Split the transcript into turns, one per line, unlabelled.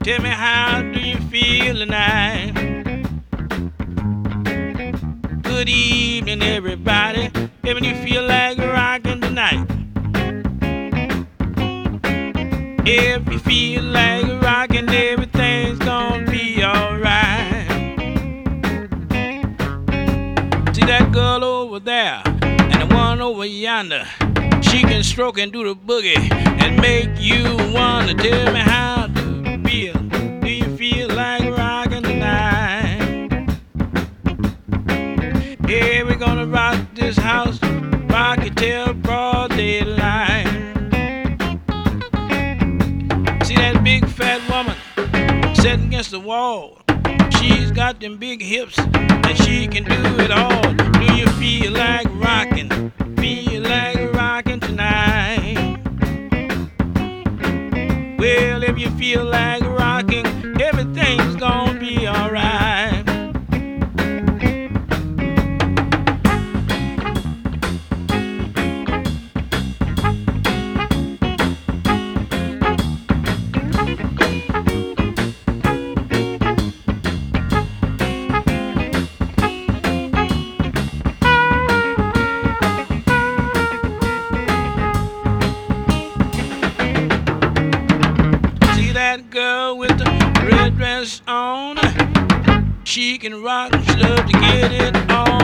Tell me how do you feel tonight? Good evening, everybody. If you feel like rocking tonight. If you feel like rocking, everything's gonna be alright. See that girl over there and the one over yonder. She can stroke and do the boogie and make you wanna. Tell me how do you feel? Do you feel like rocking tonight? Yeah, we're gonna rock this house, rock it till broad daylight. See that big fat woman sitting against the wall. She's got them big hips and she can do it all. Do you feel like rocking? Feel like rocking tonight? Well, if you feel like rocking, everything's gonna be alright. That girl with the red dress on, she can rock, she love to get it on.